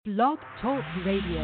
Blog Talk Radio.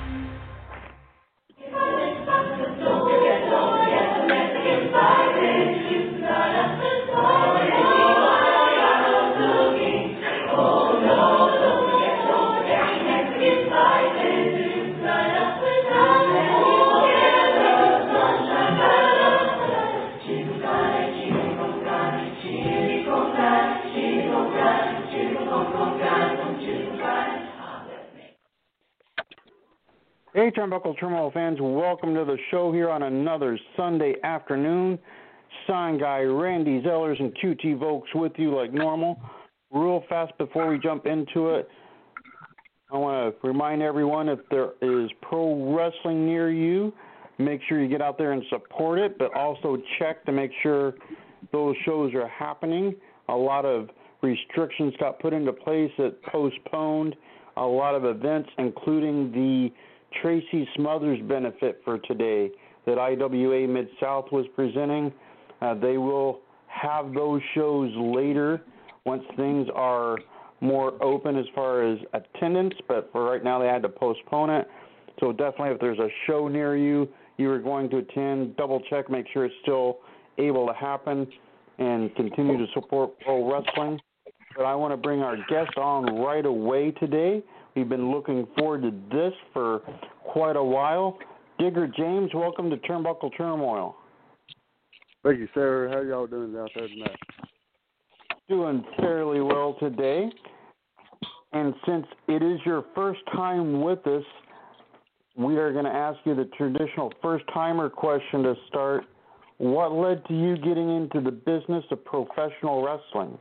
Hey, Turnbuckle Turmoil fans, welcome to the show here on another Sunday afternoon. Sign guy Randy Zellers and QT Vokes with you like normal. Real fast before we jump into it, I want to remind everyone if there is pro wrestling near you, make sure you get out there and support it, but also check to make sure those shows are happening. A lot of restrictions got put into place that postponed a lot of events, including the Tracy Smothers benefit for today that IWA Mid-South was presenting. They will have those shows later once things are more open as far as attendance, but for right now they had to postpone it. So definitely if there's a show near you you are going to attend, double check, make sure it's still able to happen, and continue to support pro wrestling. But I want to bring our guest on right away today. We've been looking forward to this for quite a while. Digger James, welcome to Turnbuckle Turmoil. Thank you, sir. How y'all doing out there tonight? Doing fairly well today. And since it is your first time with us, we are going to ask you the traditional first-timer question to start. What led to you getting into the business of professional wrestling?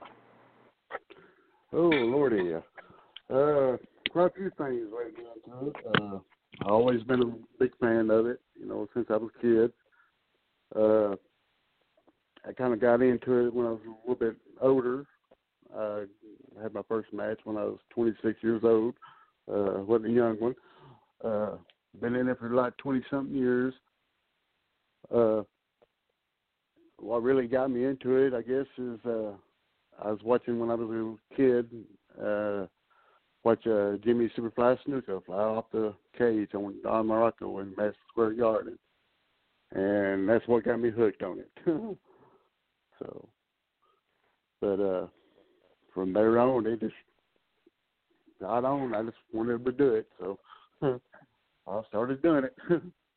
Oh, Lordy. Quite a few things led me into it. I've always been a big fan of it, since I was a kid. I kind of got into it when I was a little bit older. I had my first match when I was 26 years old. Wasn't a young one. Been in it for like 20-something years. What really got me into it, I guess, is I was watching when I was a kid, watch Jimmy Superfly Snuka fly off the cage on Don Morocco in Madison Square Garden. And that's what got me hooked on it. So, but from there on, they just got on. I just wanted to do it, so I started doing it.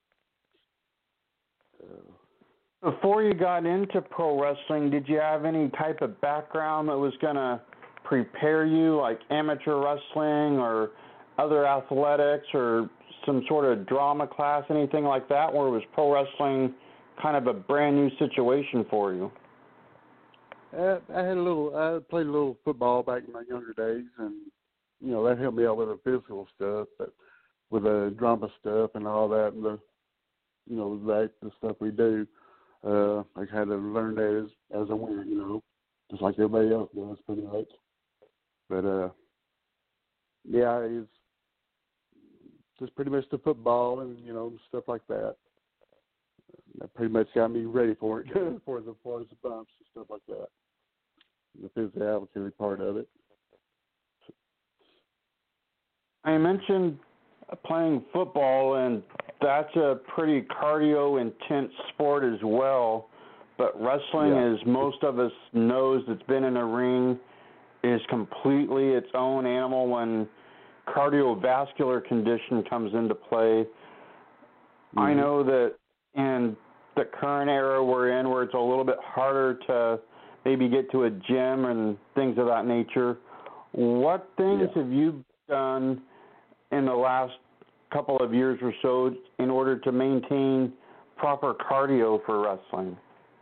Before you got into pro wrestling, did you have any type of background that was going to prepare you, like amateur wrestling or other athletics or some sort of drama class, anything like that, or was pro wrestling kind of a brand new situation for you? I played a little football back in my younger days, and that helped me out with the physical stuff, but with the drama stuff and all that, and the stuff we do, I had to learn that as I went, just like everybody else does, pretty much. But yeah, it's just pretty much the football and stuff like that. That pretty much got me ready for it, for the bumps and stuff like that. The physicality part of it. I mentioned playing football, and that's a pretty cardio-intense sport as well. But wrestling, as most of us knows that's been in a ring, is completely its own animal when cardiovascular condition comes into play. Mm-hmm. I know that in the current era we're in, where it's a little bit harder to maybe get to a gym and things of that nature, what things have you done in the last couple of years or so in order to maintain proper cardio for wrestling?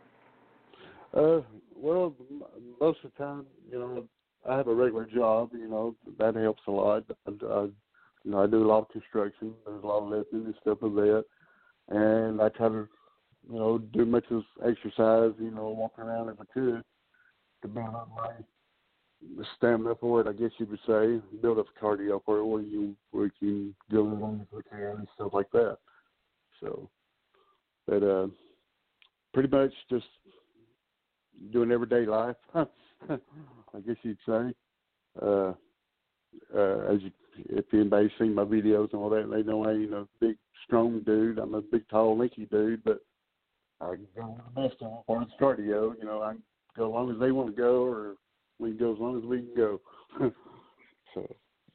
Well, most of the time, I have a regular job, that helps a lot. I do a lot of construction. There's a lot of lifting and stuff like that. And I try to, do much as exercise, walk around if I could to build up my stamina for it, I guess you would say, build up cardio for it where you can go along if you can and stuff like that. So, but pretty much just doing everyday life, I guess you'd say. If anybody's seen my videos and all that, they know I ain't a big, strong dude. I'm a big, tall, lanky dude, but I can go with the best of them for the cardio. You know, I can go as long as they want to go, or we can go as long as we can go. So.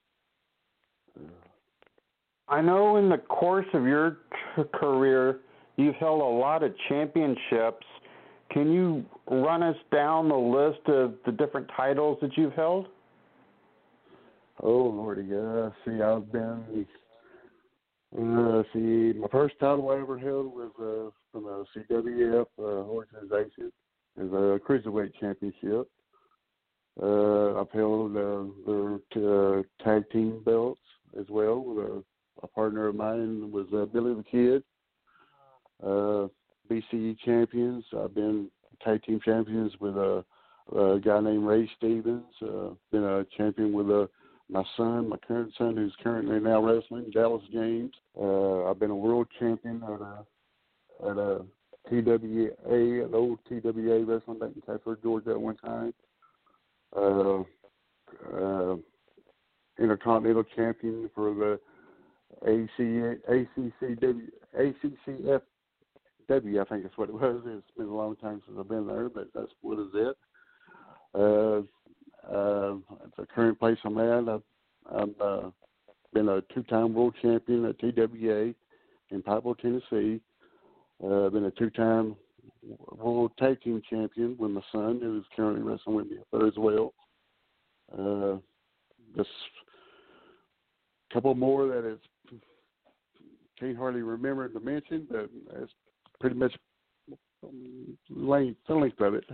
I know in the course of your career, you've held a lot of championships. Can you run us down the list of the different titles that you've held? Oh, Lordy, see, I've been, my first title I ever held was from a CWF organization. It was a Cruiserweight Championship. I've held their tag team belts as well with a partner of mine was Billy the Kid. BCE champions. I've been tag team champions with a guy named Ray Stevens. Been a champion with my son, my current son, who's currently now wrestling, Dallas James. I've been a world champion at a TWA, an old TWA wrestling back in Catford, Georgia at one time. Intercontinental champion for the ACCFW, I think that's what it was. It's been a long time since I've been there, but that's what is it. It's the current place I'm at. I've been a two-time world champion at TWA in Pikeville, Tennessee. Been a two-time world tag team champion with my son, who's currently wrestling with me up there as well. Just a couple more that is can't hardly remember to mention, but that's pretty much the length of it.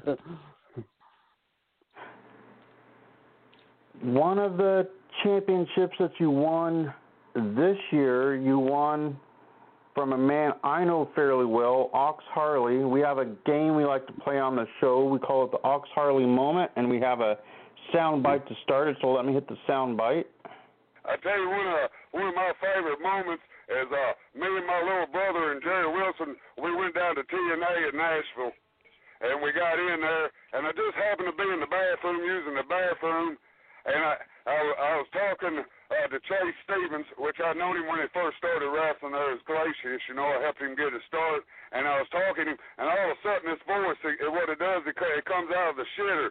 One of the championships that you won this year, you won from a man I know fairly well, Ox Harley. We have a game we like to play on the show. We call it the Ox Harley moment, and we have a sound bite to start it, so let me hit the sound bite. I tell you, one of my favorite moments is me and my little brother and Jerry Wilson, we went down to TNA at Nashville, and we got in there, and I just happened to be in the bathroom, using the bathroom, and I was talking to Chase Stevens, which I'd known him when he first started wrestling there as Glacius. You know, I helped him get a start, and I was talking to him, and all of a sudden this voice, what it does, it comes out of the shitter.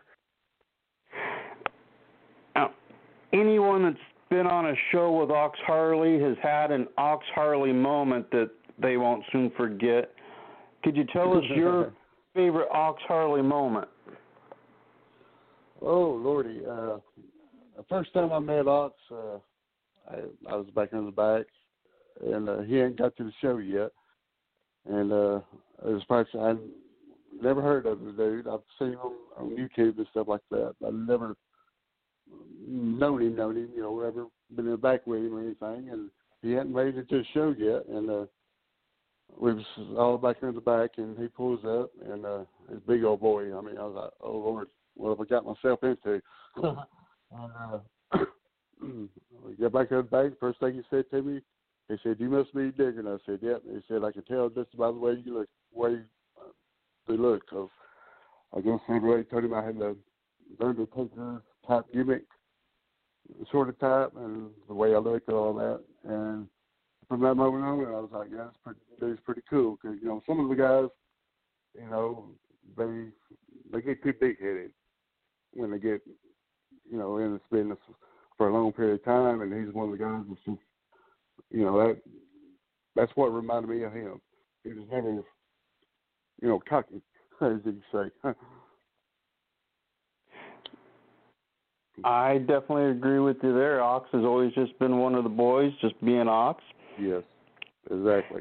Now, anyone that's been on a show with Ox Harley has had an Ox Harley moment that they won't soon forget. Could you tell us your favorite Ox Harley moment? Oh, Lordy. The first time I met Ox, I was back in the back, and he hadn't got to the show yet. And it was probably, I never heard of the dude. I've seen him on YouTube and stuff like that. I've never known him, you know, ever been in the back with him or anything. And he hadn't made it to the show yet. And we was all back in the back, and he pulls up, and his big old boy. I mean, I was like, oh, Lord, what have I got myself into? And we got back in the back. First thing he said to me, he said, "You must be Digger." And I said, "Yep." And he said, "I can tell just by the way you look, they look." So I guess he told him I had the Undertaker type gimmick, sort of type, and the way I looked and all that. And from that moment on, I was like, "Yeah, that's pretty cool." Because you know, some of the guys, you know, they get too big headed when they get, you know, in this business for a long period of time, and he's one of the guys that's just, you know, that's what reminded me of him. He was never, you know, cocky, as you say. I definitely agree with you there. Ox has always just been one of the boys, just being Ox. Yes, exactly.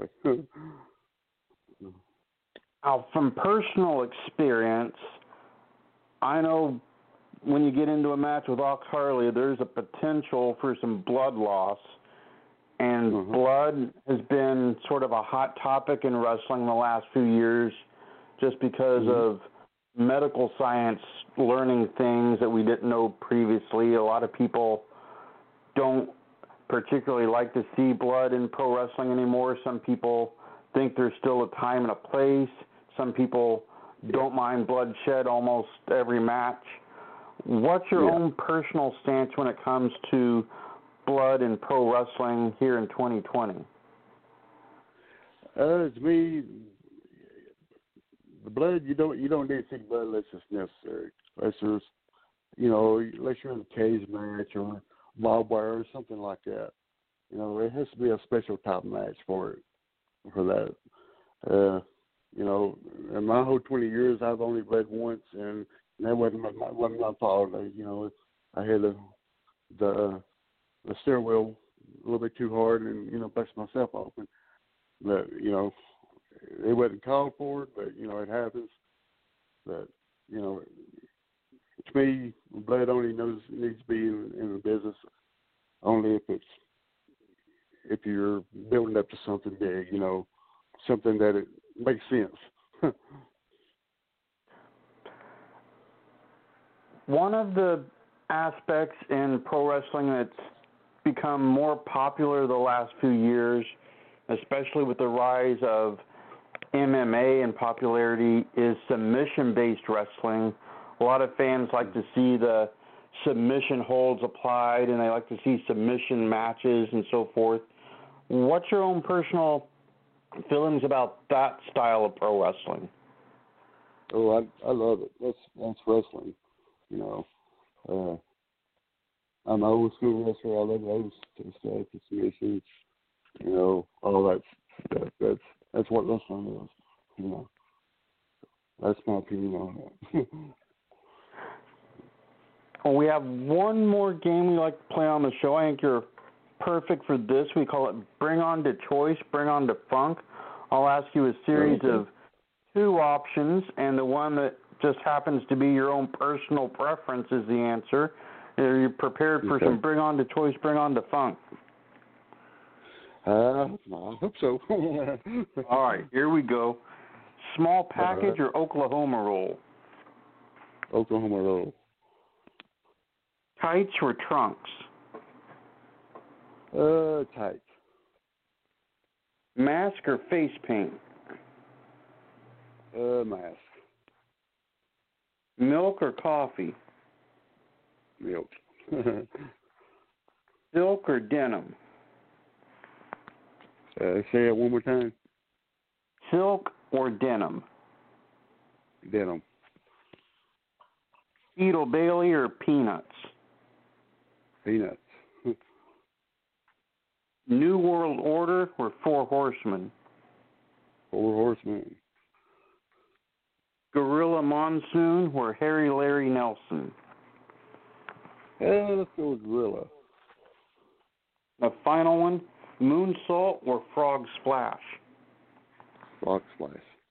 Now, from personal experience, I know when you get into a match with Ox Harley, there's a potential for some blood loss. And blood has been sort of a hot topic in wrestling the last few years just because of medical science learning things that we didn't know previously. A lot of people don't particularly like to see blood in pro wrestling anymore. Some people think there's still a time and a place. Some people don't mind bloodshed almost every match. What's your own personal stance when it comes to blood in pro wrestling here in 2020? To me, the blood, you don't need to see blood unless it's necessary. Unless there's, unless you're in a cage match or barbed wire or something like that. It has to be a special type match for that. In my whole 20 years, I've only bled once, and that wasn't my fault. I had the stairwell a little bit too hard and, busted myself open. But, it wasn't called for it, but, it happens. But, to me, blood only needs to be in the business only if you're building up to something big, something that it makes sense. One of the aspects in pro wrestling that's become more popular the last few years, especially with the rise of MMA in popularity, is submission-based wrestling. A lot of fans like to see the submission holds applied, and they like to see submission matches and so forth. What's your own personal feelings about that style of pro wrestling? Oh, I love it. That's wrestling. I'm an old school wrestler. I love those stuff, the submissions, all that stuff. That's what wrestling is. That's my opinion on that. Well, we have one more game we like to play on the show. I think you're perfect for this. We call it Bring On to Choice, Bring On to Funk. I'll ask you a series of two options, and the one that just happens to be your own personal preference is the answer. Are you prepared for some Bring On to Choice, Bring On to Funk? I hope so. All right, here we go. Small package or Oklahoma roll? Oklahoma roll. Tights or trunks? Tights. Mask or face paint? Mask. Milk or coffee? Milk. Silk or denim? Say it one more time. Silk or denim? Denim. Beetle Bailey or peanuts? Peanuts. New World Order or Four Horsemen? Four Horsemen. Gorilla Monsoon or Harry Larry Nelson? Let's go with Gorilla. The final one, Moonsault or Frog Splash? Frog Splash.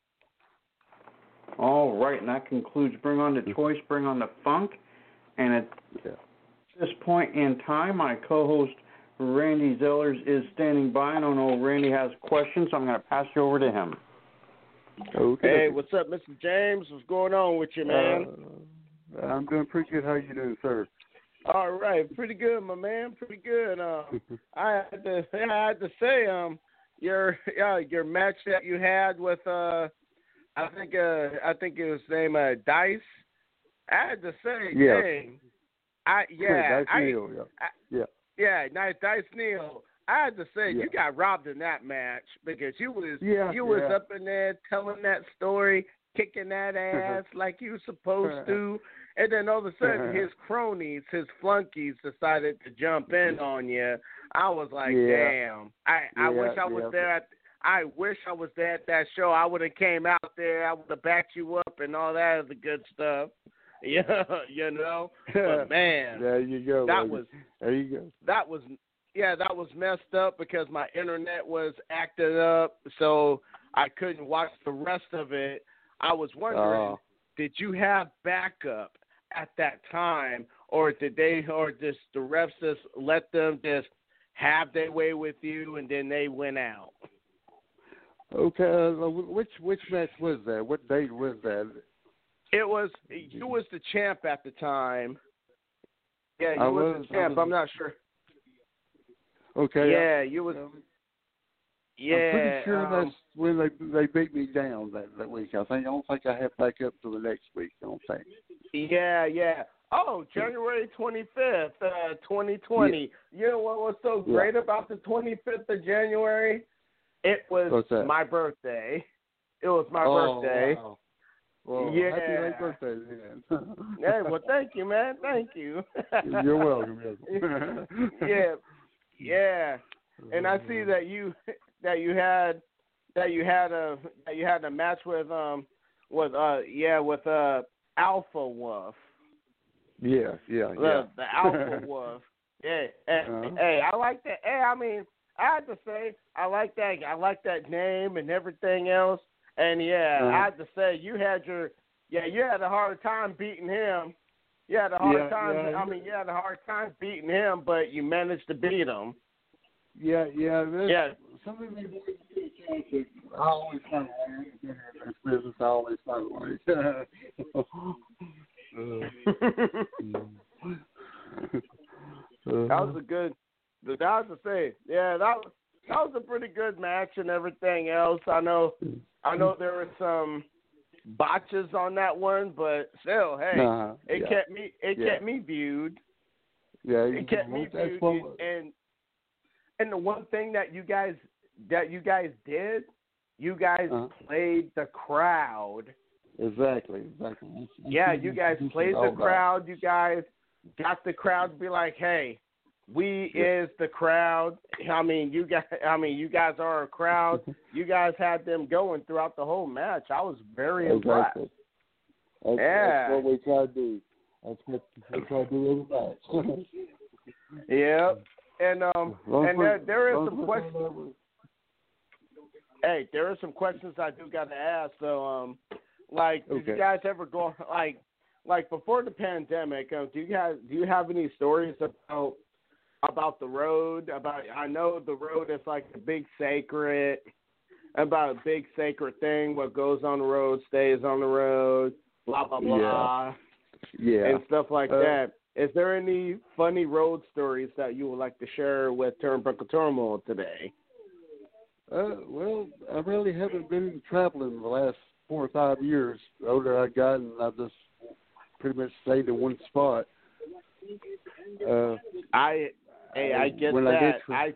All right, and that concludes Bring On to Choice, Bring On to Funk. And at this point in time, my co-host Randy Zellers is standing by. I don't know if Randy has questions, so I'm going to pass you over to him. Okay. Hey, what's up, Mr. James? What's going on with you, man? I'm doing pretty good. How you doing, sir? All right, pretty good, my man. Pretty good. I had to say, your match that you had with I think it was named Dice. I had to say, dang. Dice Neal, Dice Neal. I had to say, you got robbed in that match because you was up in there telling that story, kicking that ass like you were supposed to, and then all of a sudden his cronies, his flunkies decided to jump in on you. I was like, damn. I wish I was there. I wish I was there at that show. I would have came out there. I would have backed you up and all that other good stuff. Yeah, But man, there you go. There you go. That was messed up because my internet was acting up, so I couldn't watch the rest of it. I was wondering, did you have backup at that time, or did the refs just let them just have their way with you and then they went out? Okay, which match was that? What date was that? You was the champ at the time. Yeah, you was the champ. I'm not sure. Okay. Yeah, you was. Yeah. I'm pretty sure that's when they beat me down that week. I don't think I have back up to the next week. I don't think. Yeah. January 25th, 2020. Yeah. You know what was so great about the 25th of January? It was my birthday. It was my birthday. Wow. Well, yeah. Happy late birthday, man. Hey, well, thank you, man. Thank you. You're welcome. Yeah. And I see that you had a match with Alpha Wolf. Yeah. The Alpha Wolf. Yeah. Hey, I like that. Hey, I mean, I have to say, I like that name and everything else. And I have to say, you had a hard time beating him. You had a hard time. Yeah. I mean, you had a hard time beating him, but you managed to beat him. Yeah. Something they do is I always kind of learn in this business. I always find ways. That was a good. That was to say, that was a pretty good match and everything else. I know there were some botches on that one, but still, hey, it kept me viewed. Yeah, it kept me viewed. And the one thing that you guys did, you guys played the crowd. Exactly. Yeah, you guys played the crowd. You guys got the crowd to be like, hey, we is the crowd. I mean, you guys are a crowd. You guys had them going throughout the whole match. I was very impressed. That's what we try to do. That's what we try to do every match. Yeah. And there is some questions. Hey, there are some questions I do got to ask. So, did you guys ever go like before the pandemic? Do you have any stories about the road? I know the road is like a big sacred thing. What goes on the road stays on the road. Blah blah blah. Yeah. And stuff like that. Is there any funny road stories that you would like to share with Turnbuckle Turmoil today? Well, I really haven't been traveling the last 4 or 5 years. The older I got, and I've just pretty much stayed in one spot. I get that. I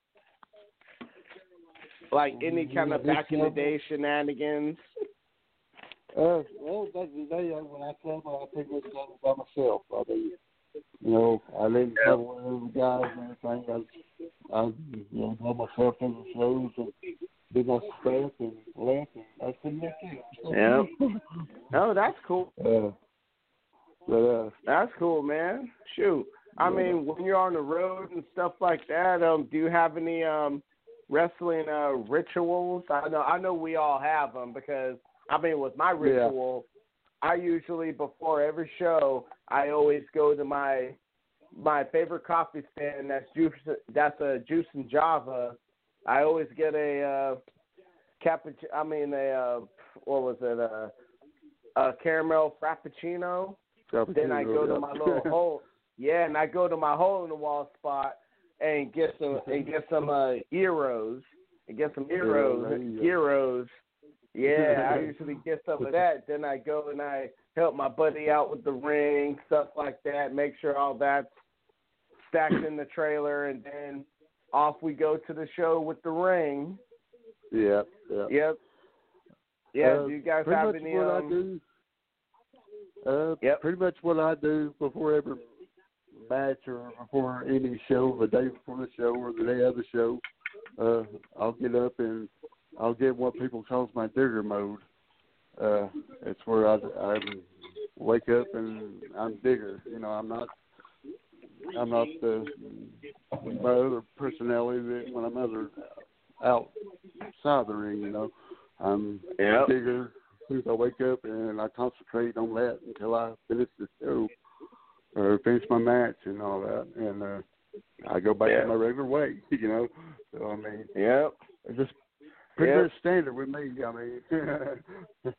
like any kind of back in the day shenanigans. Well, back in the day, when I travel, I pretty much travel by myself. I didn't travel with the guys and everything. I by myself in the shows and did my stuff and left, and that's pretty much it. Yeah. Oh, that's cool. That's cool, man. Shoot. I mean, when you're on the road and stuff like that, do you have any wrestling rituals? I know we all have them because with my ritual, I usually before every show, I always go to my favorite coffee stand. That's a Juice and Java. I always get a a caramel frappuccino. Then I go to my little hole. Yeah, and I go to my hole in the wall spot and get some gyros. Gyros. Yeah, I usually get some of that. Then I go and I help my buddy out with the ring, stuff like that. Make sure all that's stacked in the trailer, and then off we go to the show with the ring. Yep. Yeah. Do you guys have any? Pretty much what I do before every match or before any show, the day before the show or the day of the show, I'll get up and I'll get what people call my digger mode. It's where I wake up and I'm digger. I'm not my other personality that when I'm outside the ring. I'm digger. As soon as I wake up and I concentrate on that until I finish the show or finish my match and all that, and I go back to my regular way. So I mean, it's just pretty much standard with me. I mean,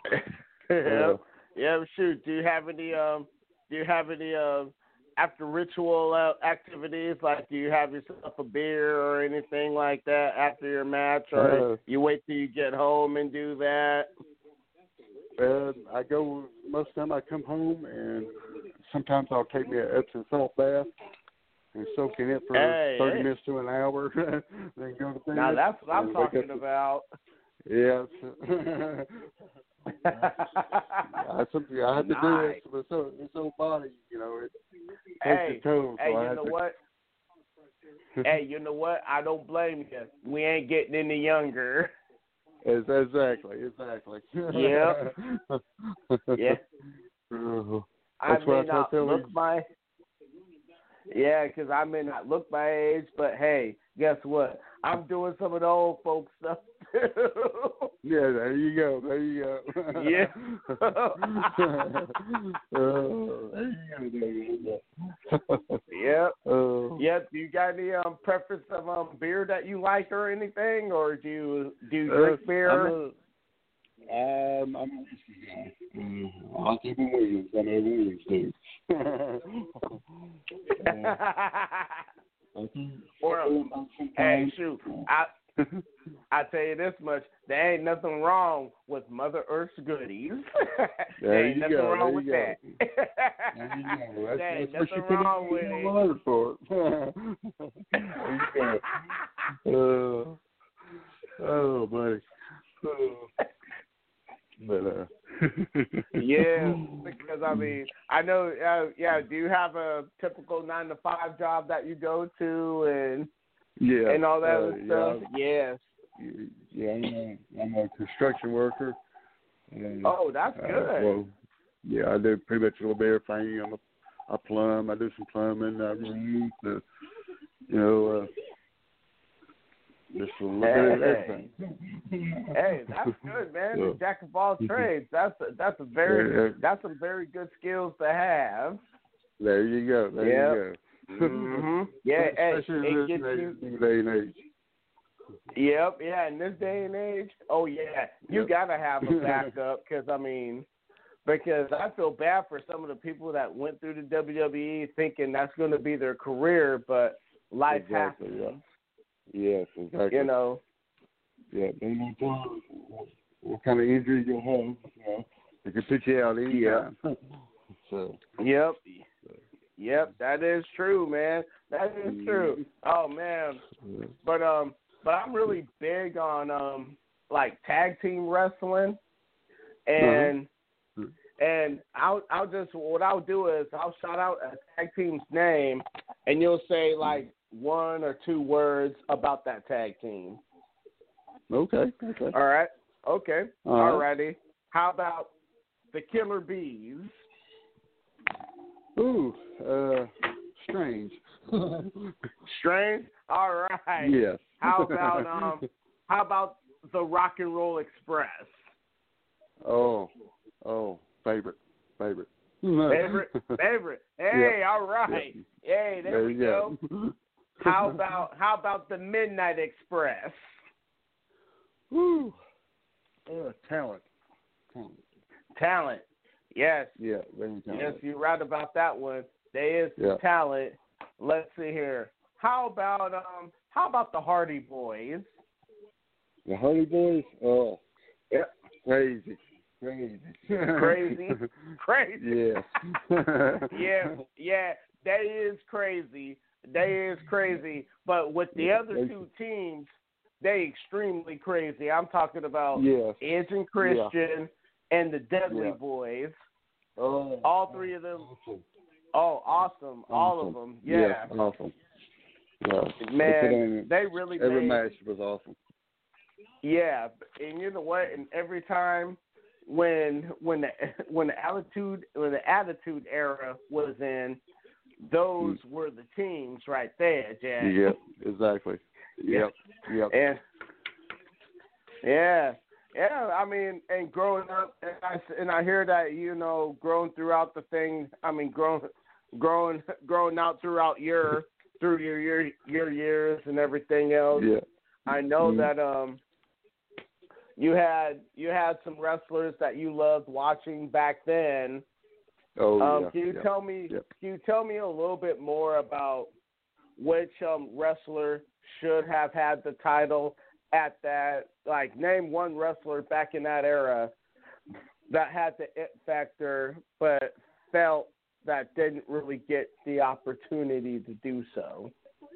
Shoot. Do you have any after ritual activities? Like, do you have yourself a beer or anything like that after your match, or you wait till you get home and do that? I go most of the time. I come home and sometimes I'll take me an Epsom salt bath and soak in it for 30 minutes to an hour. Then go to bed. Now that's what I'm talking about. Yes. I have to do it for its own body, you know. It takes the toll. Hey, you know what? Hey, you know what? I don't blame you. We ain't getting any younger. Exactly. Yeah. Yeah. I may not look my age, but hey, guess what? I'm doing some of the old folks stuff too. Yeah, there you go. Yeah. There you go. Yep. Yep. Do you got any preference of beer that you like or anything, or do you drink beer? I'm a whiskey guy. I'll keep them Williams. I'm a Williams dude. Hey, shoot. I tell you this much: there ain't nothing wrong with Mother Earth's goodies. There ain't nothing wrong with that. There you go. There ain't nothing wrong with it. For it. Oh, buddy. But yeah, because I know. Do you have a typical 9-to-5 job that you go to and all that other stuff? Yes. Yeah, I'm a construction worker. Oh, that's good. Well, yeah, I do pretty much a little bit of everything. I plumb. I do some plumbing. I roof. Just a little bit of everything. Hey, that's good, man. The jack of all trades. That's some very good skills to have. There you go. There you go. Mm-hmm. Yeah, especially in this day and age. Yep. Yeah, in this day and age. Oh yeah, you gotta have a backup because I feel bad for some of the people that went through the WWE thinking that's going to be their career, but life happens. Yeah. Yes, exactly. You know. Yeah, they don't know what kind of injury you'll have. You know, it can put you out anytime. So. Yep, that is true, man. That is true. Oh man, but I'm really big on like tag team wrestling, and I'll just what I'll do is I'll shout out a tag team's name, and you'll say like 1 or 2 words about that tag team. Okay. All right. Okay. All righty. How about the Killer Bees? Ooh, strange. Strange? All right. Yes. How about the Rock and Roll Express? Oh, favorite. Favorite. Hey, all right. Hey, there we go. How about the Midnight Express? Woo. Talent. Yes. Yeah, very talented. Yes, you're right about that one. There is some talent. Let's see here. How about the Hardy Boys? The Hardy Boys? Oh. Yeah. Crazy. Crazy? Yes. Yeah, that is crazy. But with the other 2 teams, they extremely crazy. I'm talking about Edge and Christian and the Dudley Boys. Oh, all 3 of them. Awesome. Oh, awesome. All of them. Yeah. Awesome. Yeah. Man, they really every match was awesome. Yeah, and you know what? And every time when the Attitude Era was in, those were the teams right there, Jack. Yep, exactly. Yep. And I mean, and growing up, and I hear that growing throughout the thing. I mean, growing out throughout your years and everything else. Yeah. I know that you had some wrestlers that you loved watching back then. Oh, Can you tell me a little bit more about which wrestler should have had the title at that? Like, name one wrestler back in that era that had the it factor, but felt that didn't really get the opportunity to do so?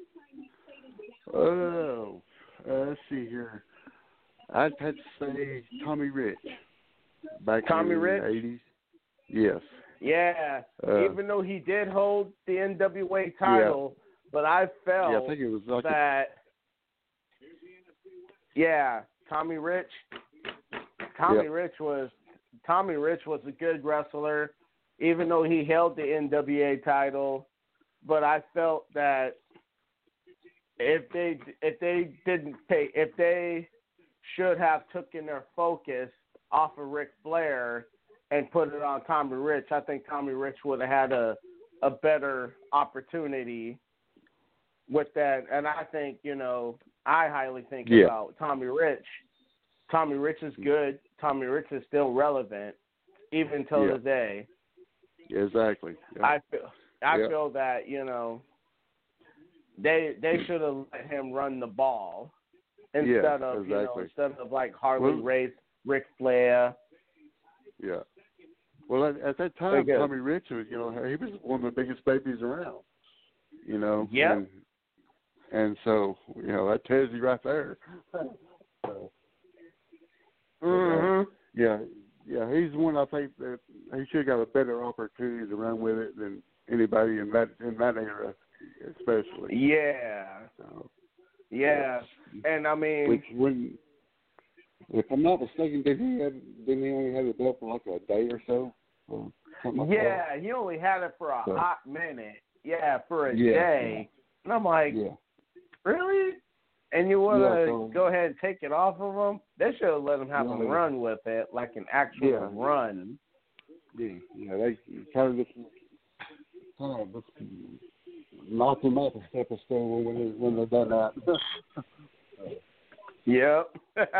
Oh, let's see here. I'd have to say Tommy Rich. Back in the 80s. Yes. Yeah. Even though he did hold the NWA title, but I felt I think it was like that. Tommy Rich. Tommy Rich was a good wrestler, even though he held the NWA title. But I felt that if they should have taken their focus off of Ric Flair and put it on Tommy Rich, I think Tommy Rich would have had a better opportunity with that. And I think, I highly think about Tommy Rich. Tommy Rich is good. Tommy Rich is still relevant, even till today. Exactly. Yeah. I feel that, they should have let him run the ball instead of like Harley Race, Ric Flair. Yeah. Well, at that time, Tommy Rich was, he was one of the biggest babies around. Yeah. And so, that tells you right there. He's one I think that he should have got a better opportunity to run with it than anybody in that era, especially. Yeah. So, and I mean, if I'm not mistaken, didn't he only have the belt for like a day or so? Or something like that? He only had it for a hot minute. For a day. And I'm like, really? And you want to go ahead and take it off of him? They should have let him have a run with it, like an actual run. They kind of just knocked him off a step or so when they done that. Yep.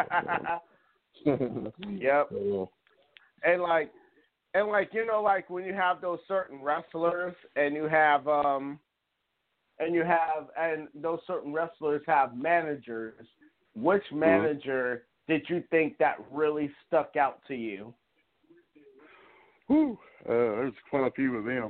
And like when you have those certain wrestlers and those certain wrestlers have managers, which manager did you think that really stuck out to you? There's quite a few of them.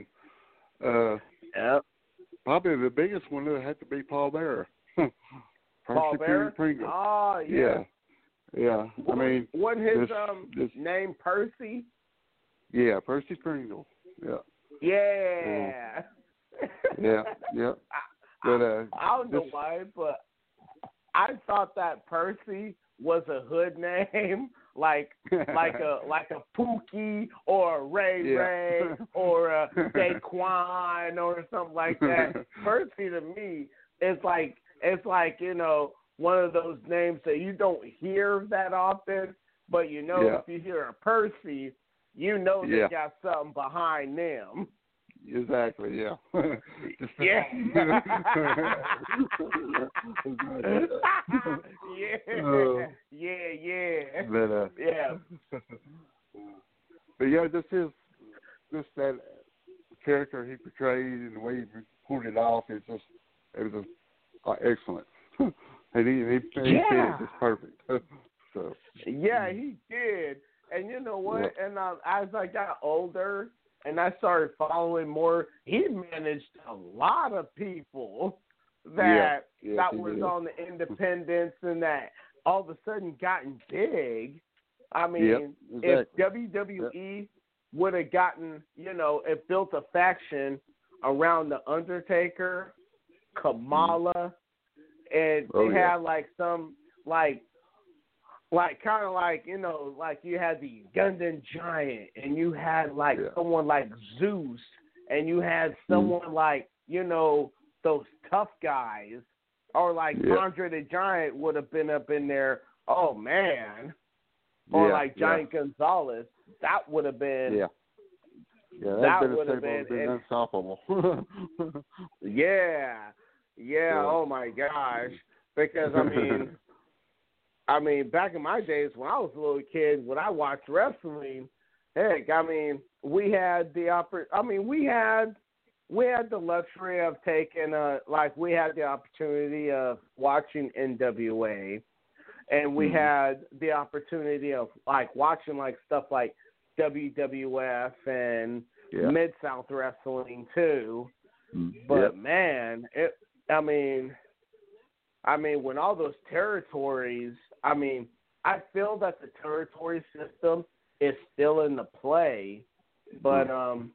Probably the biggest one would have to be Paul Bearer. Paul Bearer? Pringle. Oh, yeah. Yeah. I mean, wasn't his name Percy? Yeah, Percy Pringle. Yeah. Yeah. But, I don't know why, but I thought that Percy was a hood name, like a Pookie or a Ray or a Daquan or something like that. Percy to me is like one of those names that you don't hear that often, but if you hear a Percy, they got something behind them. Exactly, yeah. Yeah. But just that character he portrayed and the way he pulled it off, it was just excellent. And he did it just perfect. So. Yeah, he did. And you know what? Yeah. And as I got older and I started following more, he managed a lot of people that was on the independents and that all of a sudden gotten big. I mean, if WWE would have gotten, it built a faction around The Undertaker, Kamala, and they had like some like kind of like, like you had the Ugandan Giant and you had like someone like Zeus and you had someone like, those tough guys, or like Andre the Giant would have been up in there. Oh man. Or like Giant Gonzalez. That would have been that would have been unstoppable. Oh my gosh. Because I mean, back in my days when I was a little kid, when I watched wrestling, we had the luxury of taking we had the opportunity of watching NWA, and we had the opportunity of like watching like stuff like WWF and Mid-South Wrestling too. But man, I mean, when all those territories, I mean, I feel that the territory system is still in the play, but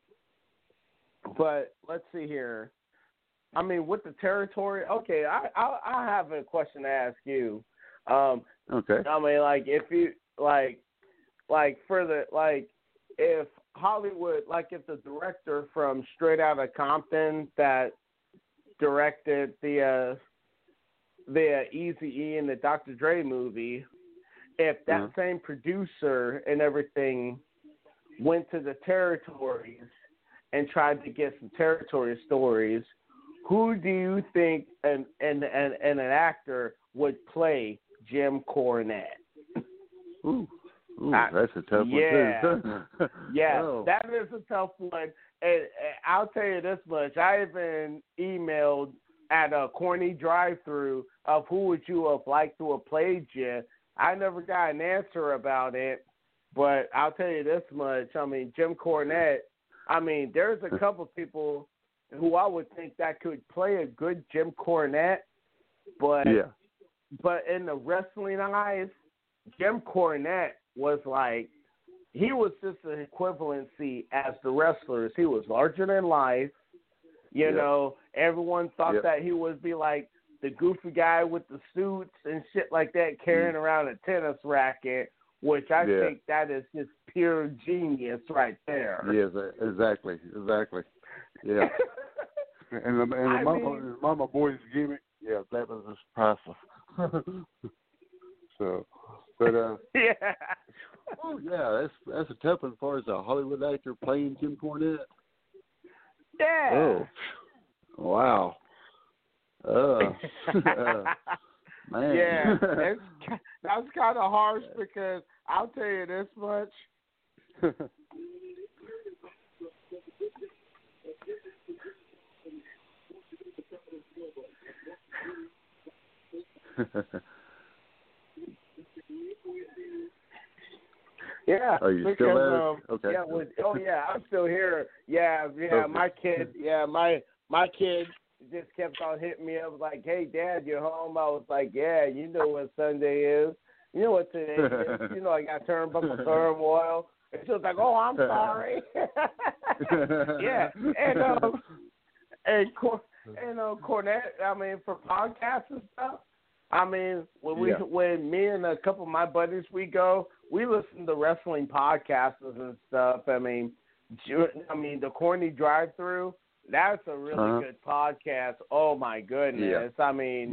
let's see here. I mean, with the territory, okay, I have a question to ask you. Okay. I mean, like, if you like for the if Hollywood, like, if the director from Straight Outta Compton that directed the Eazy-E and the Dr. Dre movie, if that same producer and everything went to the territories and tried to get some territory stories, who do you think an actor would play Jim Cornette? Ooh, that's a tough one too. Yeah, that is a tough one. And I'll tell you this much: I even emailed at a corny drive-through of who would you have liked to have played you. I never got an answer about it, but I'll tell you this much: I mean, Jim Cornette. I mean, there's a couple people who I would think that could play a good Jim Cornette, but in the wrestling eyes, Jim Cornette was like, he was just an equivalency as the wrestlers. He was larger than life. You know, everyone thought that he would be like the goofy guy with the suits and shit like that, carrying around a tennis racket, which I think that is just pure genius right there. Yes, exactly. Yeah. and the Mama Boy's gimmick, that was just priceless. So, but that's a tough one as far as a Hollywood actor playing Jim Cornette. Yeah. Oh, wow. Man. Yeah, that's kind of harsh because I'll tell you this much. Yeah. Are you still there? Okay. Yeah, I'm still here. Yeah. Okay. My kid. Yeah, my kid just kept on hitting me up like, "Hey, Dad, you're home?" I was like, "Yeah, you know what Sunday is. You know what today is. You know I got turnbuckle turmoil." And she was like, "Oh, I'm sorry." Yeah, and Cornette. I mean, for podcasts and stuff. I mean, when me and a couple of my buddies we listen to wrestling podcasts and stuff. I mean, the Corny Drive-Thru. That's a really good podcast. Oh my goodness! I mean,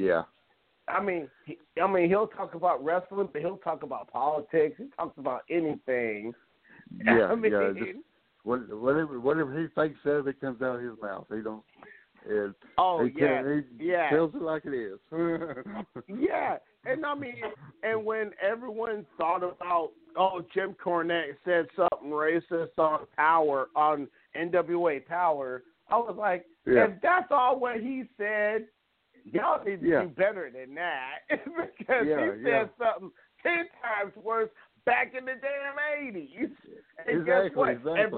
he'll talk about wrestling, but he'll talk about politics. He talks about anything. Yeah, just whatever he thinks of, it comes out of his mouth. He don't. He tells it like it is. Yeah, and I mean, and when everyone thought about, Jim Cornette said something racist on NWA Power, I was like, if that's all what he said, y'all need to do better than that because he said something 10 times worse back in the damn 80s. And guess what?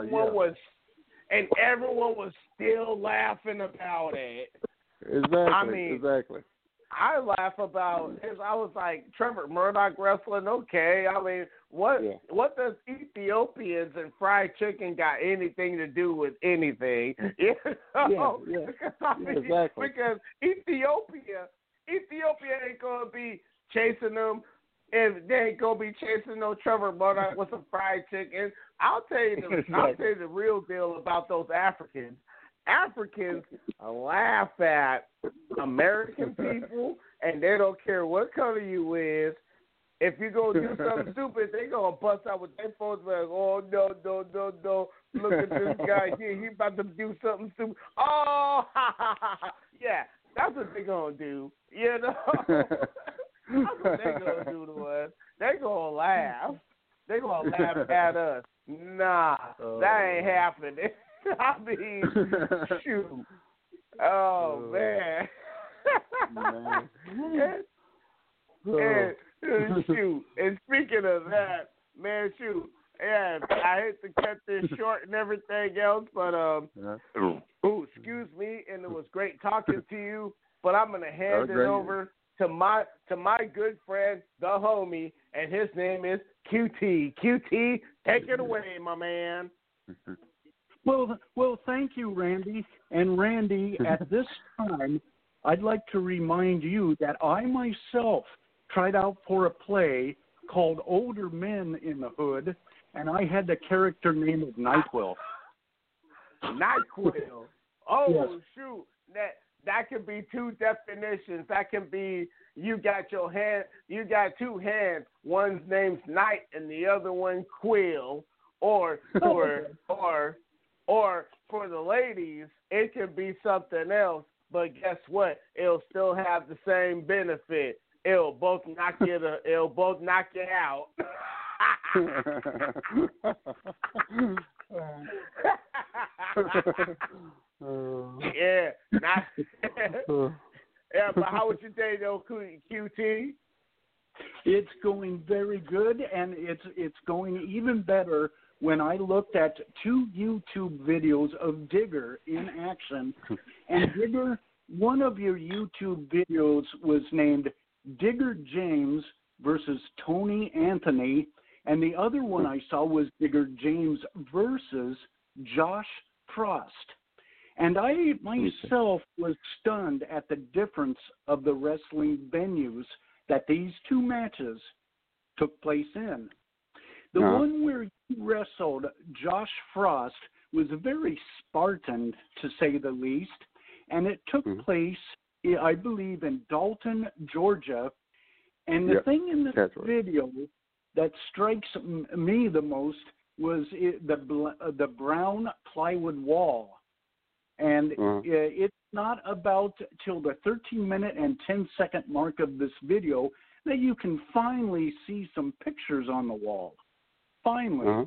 Everyone was still laughing about it. Exactly. I laugh about it. I was like, Trevor Murdoch wrestling, okay. I mean, what does Ethiopians and fried chicken got anything to do with anything? You know? Exactly. Because Ethiopia ain't going to be chasing them. If they ain't gonna be chasing no Trevor Murdoch with some fried chicken, I'll tell you the real deal about those Africans. Africans laugh at American people, and they don't care what color you is. If you go do something stupid, they gonna bust out with their phones like, "Oh no! Look at this guy here. He about to do something stupid." Oh, yeah, that's what they gonna do. You know. That's what they gonna do to us. They gonna laugh. They gonna laugh at us. Nah, that ain't happening. I mean, shoot. Oh man. And shoot. And speaking of that, man, shoot. yeah, I hate to cut this short and everything else, but excuse me, and it was great talking to you. But I'm gonna hand it over to my good friend, the homie, and his name is QT. QT, take it away, my man. Well, thank you, Randy. And Randy, at this time, I'd like to remind you that I myself tried out for a play called Older Men in the Hood, and I had the character name of NyQuil. NyQuil. Oh, yes. Shoot. That could be two definitions. That can be you got two hands. One's name's Night and the other one Quill. Or for the ladies, it could be something else. But guess what? It'll still have the same benefit. It'll both knock you out. Yeah. Yeah, but how was your day though, QT? It's going very good, and it's going even better when I looked at 2 YouTube videos of Digger in action. And Digger, one of your YouTube videos was named Digger James versus Tony Anthony, and the other one I saw was Digger James versus Josh Frost. And I myself was stunned at the difference of the wrestling venues that these two matches took place in. The one where you wrestled Josh Frost was very Spartan, to say the least, and it took place, I believe, in Dalton, Georgia. And the thing in this video that strikes me the most was the brown plywood wall. And it's not about till the 13-minute and 10-second mark of this video that you can finally see some pictures on the wall. Finally.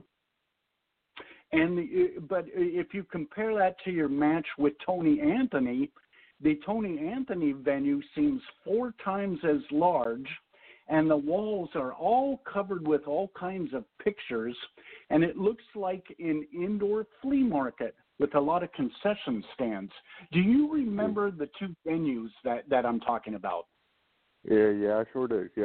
But if you compare that to your match with Tony Anthony, the Tony Anthony venue seems 4 times as large, and the walls are all covered with all kinds of pictures, and it looks like an indoor flea market with a lot of concession stands. Do you remember the 2 venues that I'm talking about? Yeah, I sure do,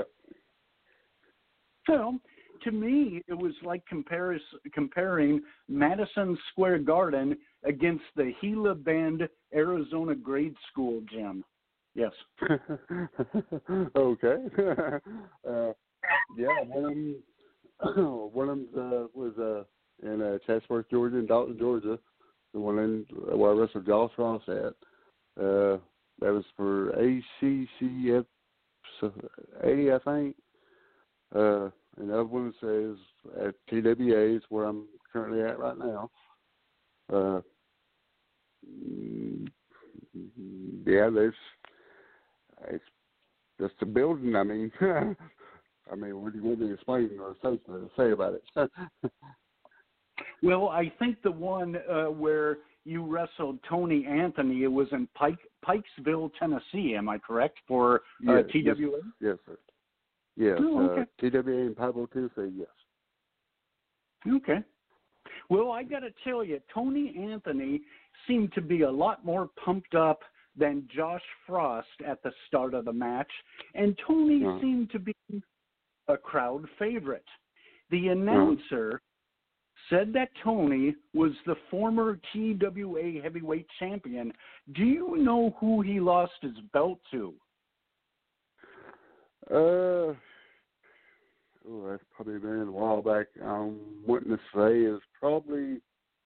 Well, to me, it was like comparing Madison Square Garden against the Gila Bend Arizona Grade School gym. Yes. Okay. One of them was in Chatsworth, Georgia, and Dalton, Georgia. The one where I wrestled Josh Ross at. That was for ACCFA, I think. And the other one says at TWA is where I'm currently at right now. It's just a building. I mean, what do you want me to explain or say about it? Well, I think the one where you wrestled Tony Anthony, it was in Pikesville, Tennessee. Am I correct? For TWA? Yes, sir. Yes, okay. TWA in Pikesville, Tennessee, yes. Okay. Well, I got to tell you, Tony Anthony seemed to be a lot more pumped up than Josh Frost at the start of the match, and Tony seemed to be a crowd favorite. The announcer said that Tony was the former TWA heavyweight champion. Do you know who he lost his belt to? That's probably been a while back. I'm wanting to say is probably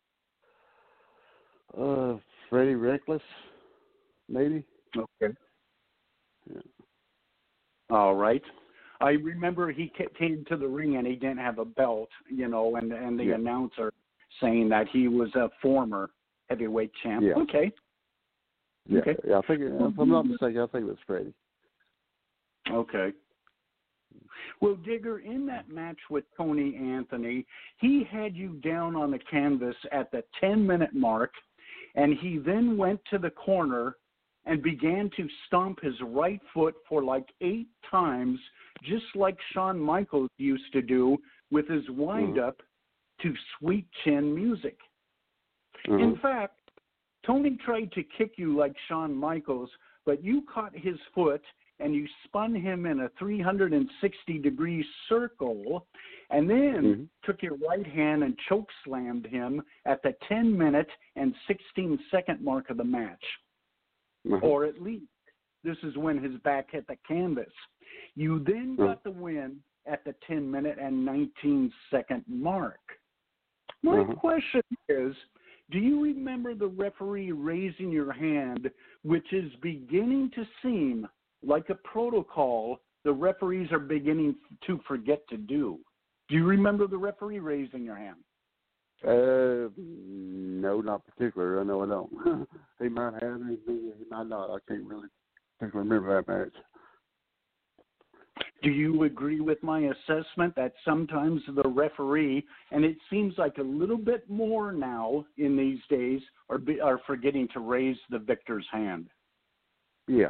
Freddie Reckless, maybe. Okay. Yeah. All right. I remember he came to the ring and he didn't have a belt, and the announcer saying that he was a former heavyweight champ. Yeah. Okay. Yeah. Okay. Yeah, I think, if I'm not mistaken, I think it was Freddie. Okay. Well, Digger, in that match with Tony Anthony, he had you down on the canvas at the 10-minute mark, and he then went to the corner and began to stomp his right foot for like 8 times, just like Shawn Michaels used to do with his wind-up to sweet chin music. In fact, Tony tried to kick you like Shawn Michaels, but you caught his foot and you spun him in a 360-degree circle, and then took your right hand and choke slammed him at the 10-minute and 16-second mark of the match. Or at least this is when his back hit the canvas. You then got the win at the 10-minute and 19-second mark. My question is, do you remember the referee raising your hand, which is beginning to seem like a protocol the referees are beginning to forget to do? Do you remember the referee raising your hand? No, not particular. I know I don't. He might have, he might not. I can't really remember that match. Do you agree with my assessment that sometimes the referee, and it seems like a little bit more now in these days, are forgetting to raise the victor's hand? Yeah.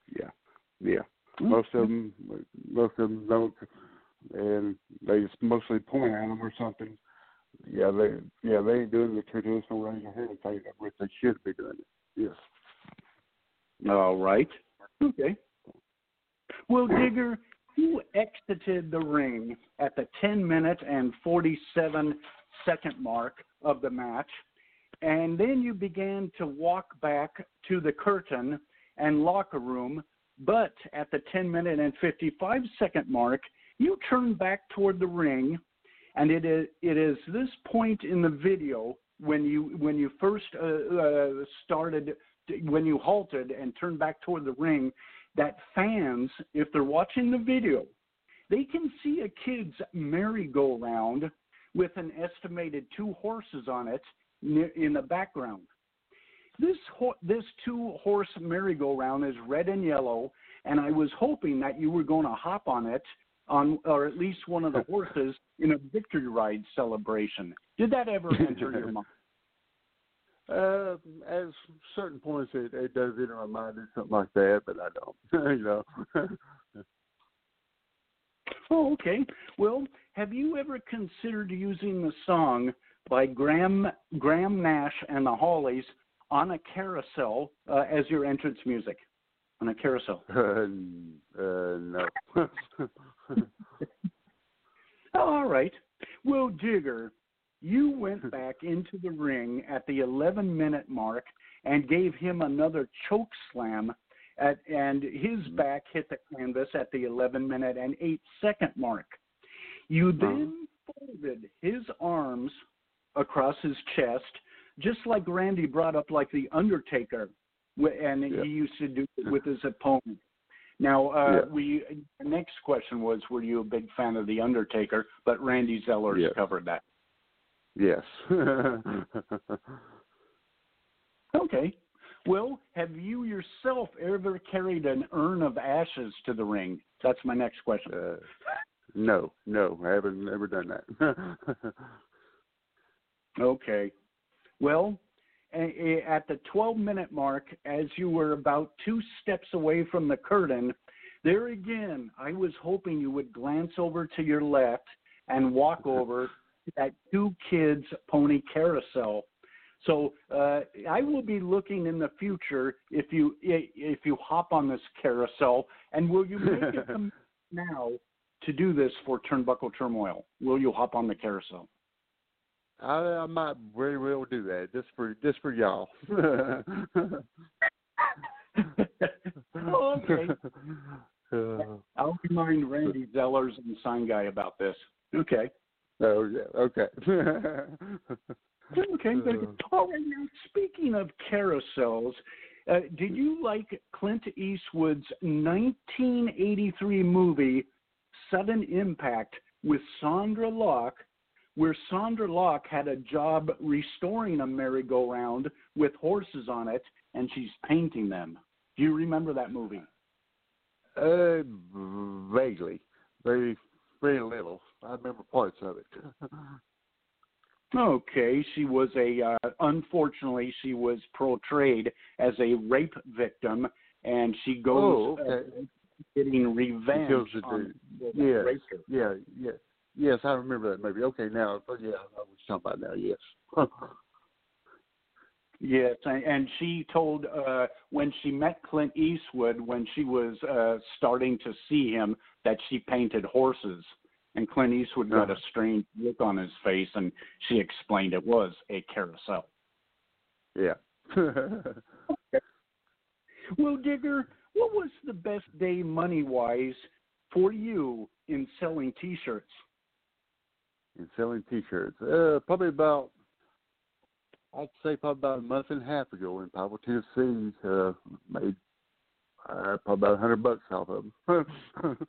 Most of them don't, and they just mostly point at them or something. They ain't doing the traditional raise your hand thing, which they should be doing it. Yes. All right. Okay. Well, Digger, you exited the ring at the 10-minute and 47-second mark of the match, and then you began to walk back to the curtain and locker room, but at the 10-minute and 55-second mark, you turned back toward the ring, and it is this point in the video when you first when you halted and turned back toward the ring, that fans, if they're watching the video, they can see a kid's merry-go-round with an estimated 2 horses on it in the background. This 2-horse merry-go-round is red and yellow, and I was hoping that you were going to hop on it, or at least one of the horses, in a victory ride celebration. Did that ever enter your mind? At certain points, it does enter my mind or something like that, but I don't. Oh, okay. Well, have you ever considered using the song by Graham Nash and the Hollies, On a Carousel, as your entrance music? On a carousel. No. All right. Well, Digger, you went back into the ring at the 11-minute mark and gave him another choke slam, and his back hit the canvas at the 11-minute and 8-second mark. You then folded his arms across his chest, just like Randy brought up, like The Undertaker, and he used to do it with his opponent. Now, the next question was, were you a big fan of The Undertaker? But Randy Zellers covered that. Yes. Okay. Well, have you yourself ever carried an urn of ashes to the ring? That's my next question. No, I haven't never done that. Okay. Well, at the 12-minute mark, as you were about 2 steps away from the curtain, there again, I was hoping you would glance over to your left and walk over to that 2 kids pony carousel. So I will be looking in the future if you hop on this carousel, and will you make it now to do this for Turnbuckle Turmoil? Will you hop on the carousel? I might very well do that just for y'all. Oh, okay. I'll remind Randy Zellers and Sign Guy about this. Okay. Oh yeah. Okay. Okay. All right. Now, speaking of carousels, did you like Clint Eastwood's 1983 movie Sudden Impact with Sandra Locke, where Sandra Locke had a job restoring a merry-go-round with horses on it, and she's painting them? Do you remember that movie? Vaguely. Very, very little. I remember parts of it. Okay. She was unfortunately, she was portrayed as a rape victim, and she goes getting revenge on the raper. Yes, I remember that movie. Okay, now, yeah, I know what you're talking about now. Yes. Yes, and she told when she met Clint Eastwood when she was starting to see him that she painted horses, and Clint Eastwood got a strange look on his face, and she explained it was a carousel. Yeah. Well, Digger, what was the best day money-wise for you in selling T-shirts? In selling T-shirts, probably about, I'd say probably about a month and a half ago in Powell, Tennessee, made probably about $100 off of them.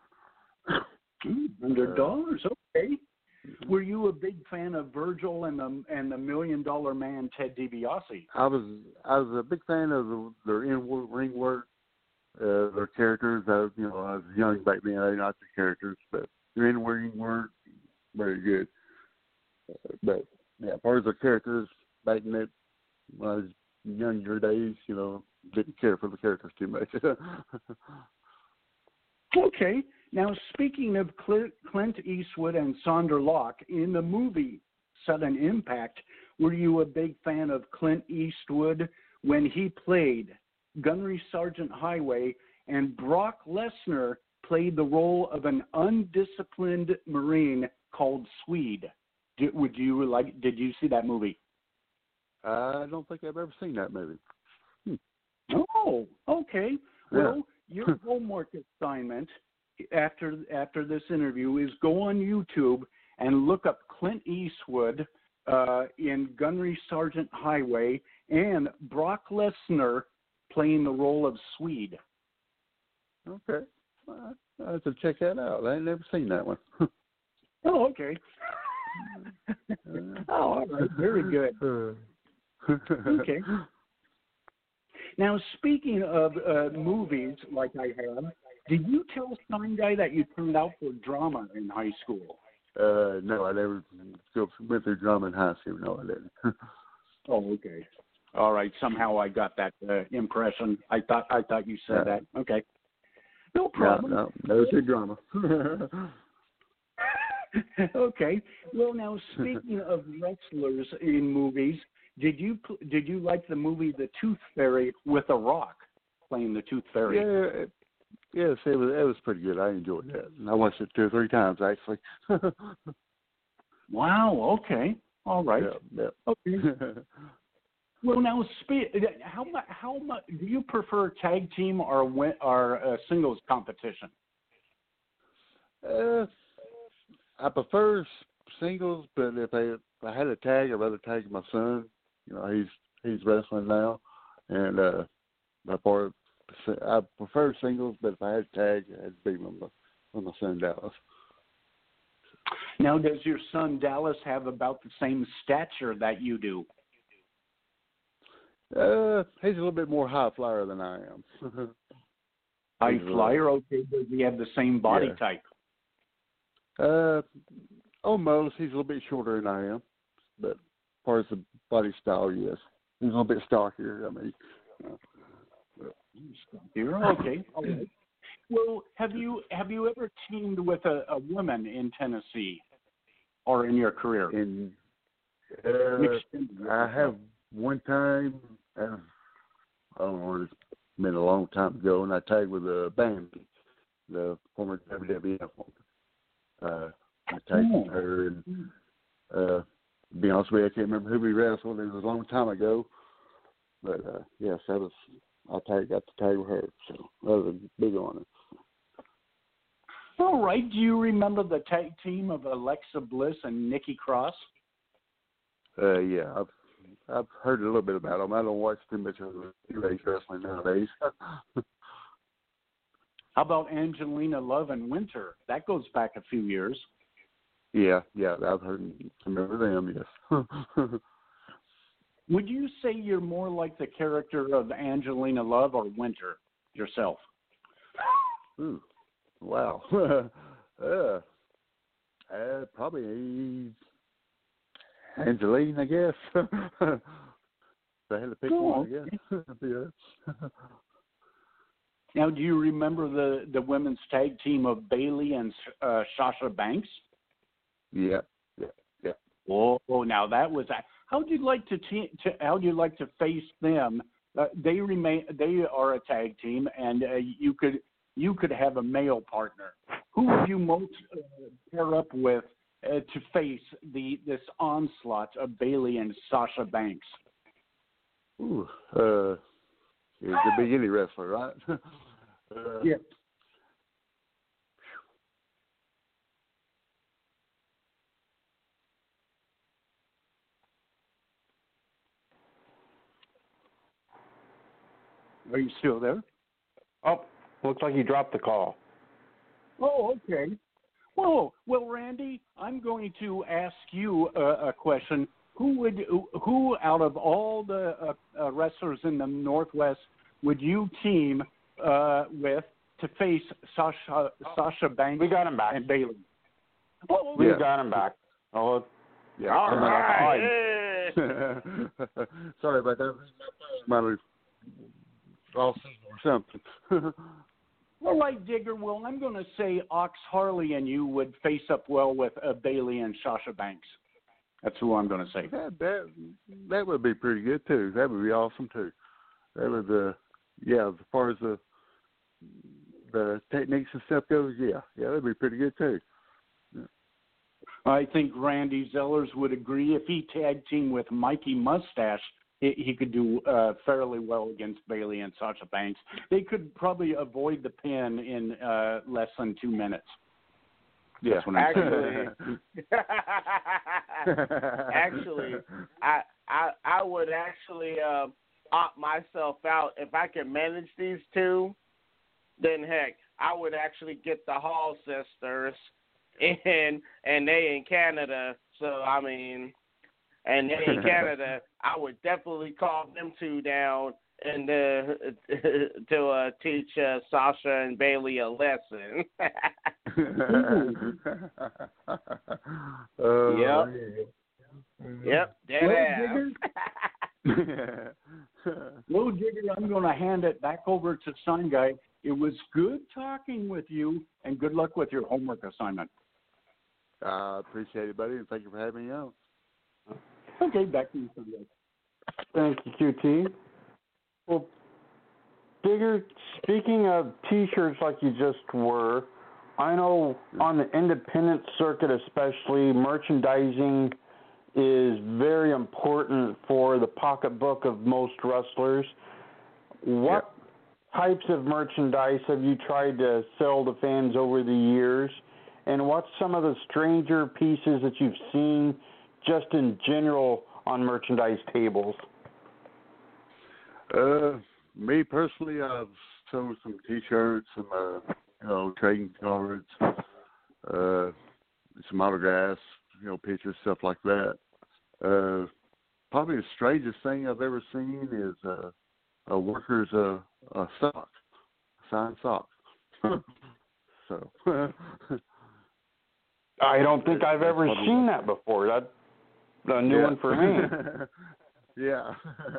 $100, okay. Were you a big fan of Virgil and the $1 Million Man Ted DiBiase? I was a big fan of their in-ring work, their characters. I was young back then. I didn't like the characters, but their in-ring work, very good. But yeah, as far as their characters back in that when I was younger days, didn't care for the characters too much. Okay. Now, speaking of Clint Eastwood and Sondra Locke, in the movie Sudden Impact, were you a big fan of Clint Eastwood when he played Gunnery Sergeant Highway and Brock Lesnar played the role of an undisciplined Marine called Swede? Did you see that movie? I don't think I've ever seen that movie. Oh, okay. Well, your homework assignment after this interview is go on YouTube and look up Clint Eastwood in Gunnery Sergeant Highway and Brock Lesnar playing the role of Swede. Okay. I have to check that out. I ain't never seen that one. Oh, okay. All right. Very good. Okay. Now, speaking of movies like I have, did you tell Sign Guy that you turned out for drama in high school? No, I never went through drama in high school. No, I didn't. Oh, okay. All right. Somehow I got that impression. I thought you said that. Okay. No problem. No drama. Okay. Well, now speaking of wrestlers in movies, did you like the movie The Tooth Fairy with The Rock playing the Tooth Fairy? Yeah. Yes, it was pretty good. I enjoyed that. And I watched it 2 or 3 times actually. Wow. Okay. All right. Yeah. Okay. Well, now how much do you prefer tag team or singles competition? I prefer singles, but if I had a tag, I'd rather tag my son. He's wrestling now, and I prefer singles, but if I had a tag, I'd be with my son Dallas. Now, does your son Dallas have about the same stature that you do? He's a little bit more high flyer than I am. High flyer, okay. Does he have the same body type? Almost. He's a little bit shorter than I am, but as far as the body style, yes, he's a little bit stockier. I mean, okay. All right. Well, have you ever teamed with a woman in Tennessee or in your career? I have one time. I don't know. It's been a long time ago, and I tagged with Bambi, the former WWF woman. I tagged with her, and to be honest with you, I can't remember who we wrestled. It was a long time ago, but yes, I got to tag with her, so that was a big honor. All right. Do you remember the tag team of Alexa Bliss and Nikki Cross? Yeah, I've heard a little bit about them. I don't watch too much of the wrestling nowadays. How about Angelina Love and Winter? That goes back a few years. Yeah, I've heard some of them, yes. Would you say you're more like the character of Angelina Love or Winter yourself? Ooh, wow. Probably Angeline, I guess. If I had to pick one, I guess. Yeah. Now, do you remember the women's tag team of Bayley and Sasha Banks? Yeah. Oh, now that was. How'd you like to how'd you like to face them? They are a tag team, and you could have a male partner. Who would you most pair up with to face this onslaught of Bayley and Sasha Banks? Ooh, it could be any wrestler, right? Yeah. Are you still there? Oh, looks like you dropped the call. Oh, okay. Well, Randy, I'm going to ask you a question. Who out of all the wrestlers in the Northwest would you team with to face Sasha Banks? We got him back. And Bayley. Oh, we got him back. Oh, yeah. All right. Sorry about that. Might have lost or something. All right, Digger. Well, I'm going to say Ox Harley and you would face up well with Bayley and Sasha Banks. That's who I'm going to say. That would be pretty good too. That would be awesome too. That would, as far as the techniques and stuff goes, that'd be pretty good too. Yeah. I think Randy Zellers would agree. If he tag teamed with Mikey Mustache, he could do fairly well against Bayley and Sasha Banks. They could probably avoid the pin in less than 2 minutes. Yeah, actually, I would actually opt myself out if I can manage these two. Then heck, I would actually get the Hall sisters, and they in Canada. So I mean, and they in Canada, I would definitely call them two down and to teach Sasha and Bayley a lesson. Yep. Well, Digger, I'm going to hand it back over to Sun Guy. It was good talking with you, and good luck with your homework assignment. I appreciate it, buddy, and thank you for having me on. Okay, back to you, Sun Guy. Thank you, QT. Well, Digger, speaking of T-shirts like you just were, I know on the independent circuit especially, merchandising is very important for the pocketbook of most wrestlers. What types of merchandise have you tried to sell to fans over the years? And what's some of the stranger pieces that you've seen just in general on merchandise tables? Me personally, I've sold some T-shirts, some trading cards, some autographs, pictures, stuff like that. Probably the strangest thing I've ever seen is a worker's sock, signed sock. So I don't think I've ever seen that before. That's a new one for me. Yeah.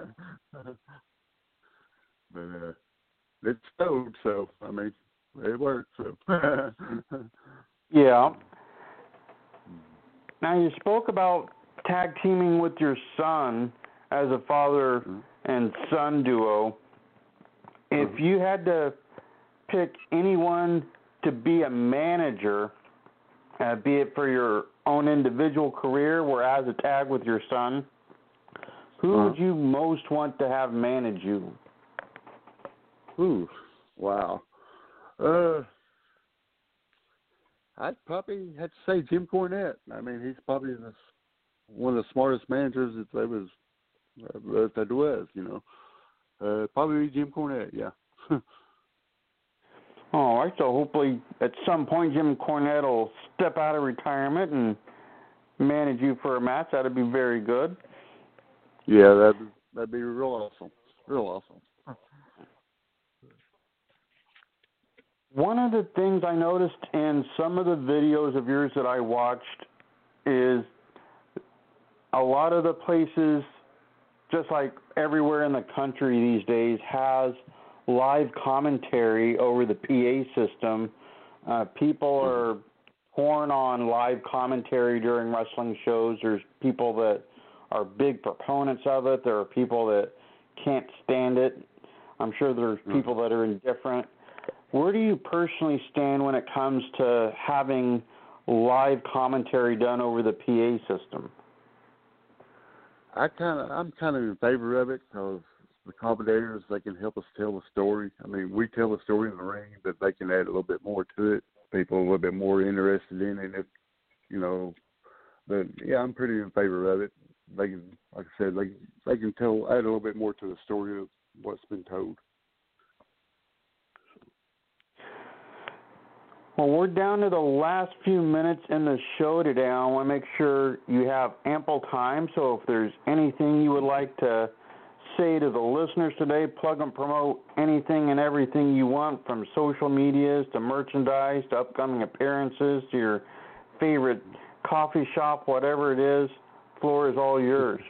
But it's sold, so I mean, it works. So. Yeah. Now you spoke about tag teaming with your son as a father and son duo. If you had to pick anyone to be a manager, be it for your own individual career or as a tag with your son, who would you most want to have manage you? Ooh, wow. I'd probably have to say Jim Cornette. I mean, he's probably one of the smartest managers that there was, probably Jim Cornette, yeah. All right, so hopefully at some point Jim Cornette will step out of retirement and manage you for a match. That'd be very good. Yeah, that'd be real awesome. Real awesome. One of the things I noticed in some of the videos of yours that I watched is a lot of the places, just like everywhere in the country these days, has live commentary over the PA system. People are torn on live commentary during wrestling shows. There's people that are big proponents of it. There are people that can't stand it. I'm sure there's people that are indifferent. Where do you personally stand when it comes to having live commentary done over the PA system? I'm kind of in favor of it because the commentators, they can help us tell the story. I mean, we tell the story in the ring, but they can add a little bit more to it. People are a little bit more interested in it, But yeah, I'm pretty in favor of it. They can, like I said, they can add a little bit more to the story of what's been told. Well, we're down to the last few minutes in the show today. I want to make sure you have ample time. So if there's anything you would like to say to the listeners today, plug and promote anything and everything you want, from social medias to merchandise to upcoming appearances to your favorite coffee shop, whatever it is, floor is all yours.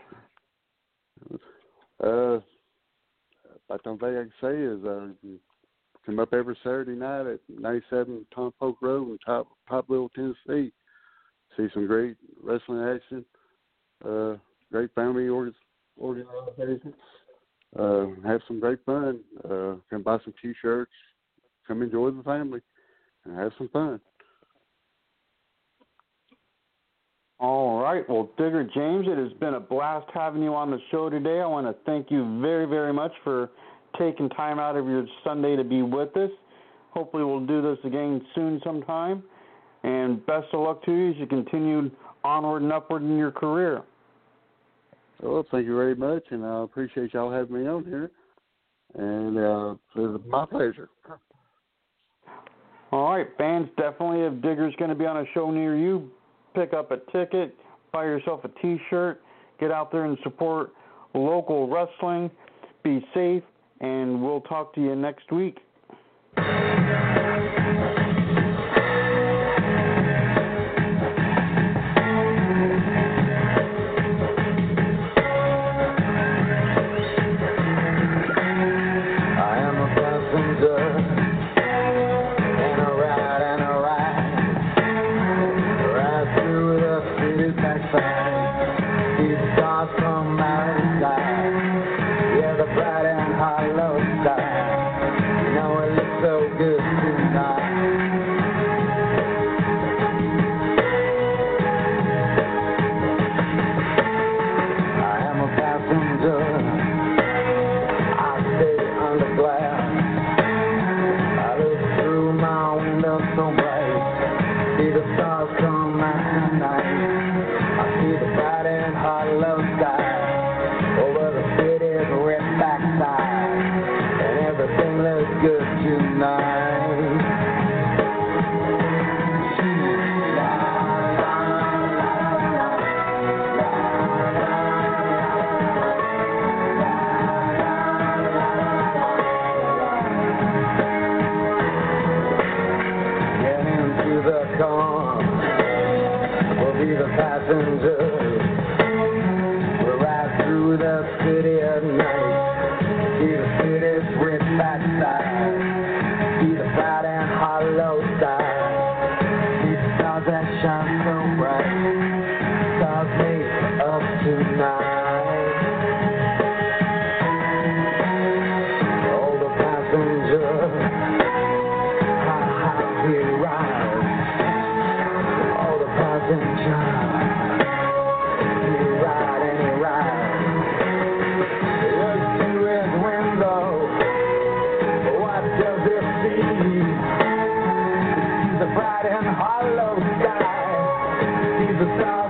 That's the only thing I can say is come up every Saturday night at 97 Tom Polk Road in Topville, Tennessee. See some great wrestling action, great family organization. Have some great fun. Come buy some T-shirts. Come enjoy the family and have some fun. All right. Well, Digger James, it has been a blast having you on the show today. I want to thank you very, very much for taking time out of your Sunday to be with us. Hopefully we'll do this again soon sometime. And best of luck to you as you continue onward and upward in your career. Well, thank you very much, and I appreciate y'all having me on here. And it's my pleasure. All right, fans, definitely, if Digger's going to be on a show near you, pick up a ticket, buy yourself a T-shirt, get out there and support local wrestling. Be safe, and we'll talk to you next week. Bright and hollow sky, see the stars.